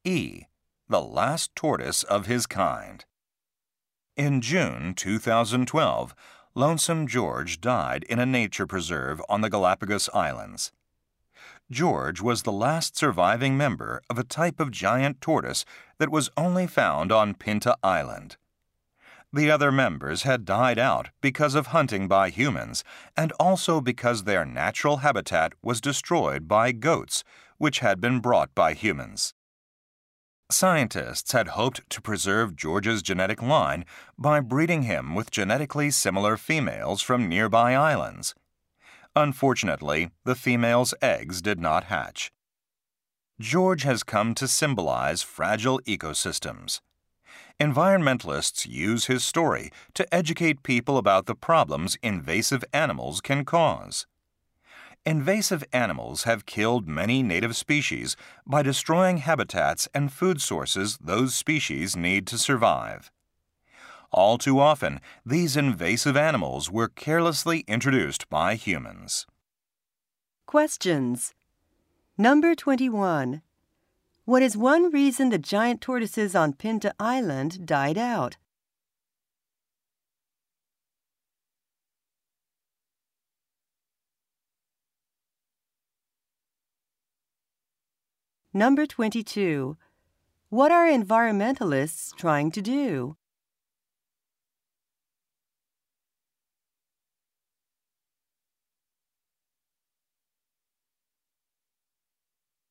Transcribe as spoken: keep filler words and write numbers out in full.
E. The last tortoise of his kind. In June two thousand twelve, Lonesome George died in a nature preserve on the Galapagos Islands. George was the last surviving member of a type of giant tortoise that was only found on Pinta Island. The other members had died out because of hunting by humans and also because their natural habitat was destroyed by goats, which had been brought by humans. Scientists had hoped to preserve George's genetic line by breeding him with genetically similar females from nearby islands. Unfortunately, the females' eggs did not hatch. George has come to symbolize fragile ecosystems. Environmentalists use his story to educate people about the problems invasive animals can cause. Invasive animals have killed many native species by destroying habitats and food sources those species need to survive. All too often, these invasive animals were carelessly introduced by humans. Questions. Number twenty-one. What is one reason the giant tortoises on Pinta Island died out? Number twenty-two. What are environmentalists trying to do?